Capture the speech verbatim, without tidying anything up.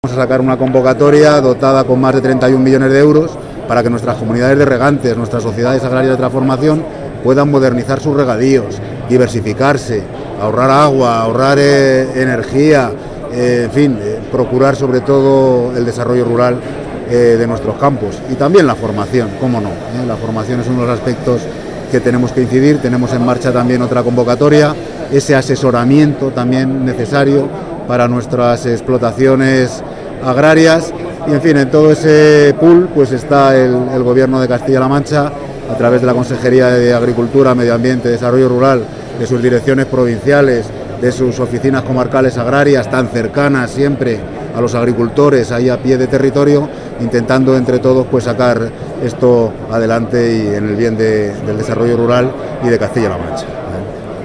Vamos a sacar una convocatoria dotada con más de treinta y un millones de euros para que nuestras comunidades de regantes, nuestras sociedades agrarias de transformación puedan modernizar sus regadíos, diversificarse, ahorrar agua, ahorrar eh, energía, eh, en fin, eh, procurar sobre todo el desarrollo rural eh, de nuestros campos y también la formación, cómo no, ¿eh? La formación es uno de los aspectos que tenemos que incidir. Tenemos en marcha también otra convocatoria, ese asesoramiento también necesario para nuestras explotaciones agrarias y, en fin, en todo ese pool pues está el, el Gobierno de Castilla-La Mancha a través de la Consejería de Agricultura, Medio Ambiente y Desarrollo Rural, de sus direcciones provinciales, de sus oficinas comarcales agrarias tan cercanas siempre a los agricultores ahí a pie de territorio, intentando entre todos pues sacar esto adelante y en el bien de, del desarrollo rural y de Castilla-La Mancha.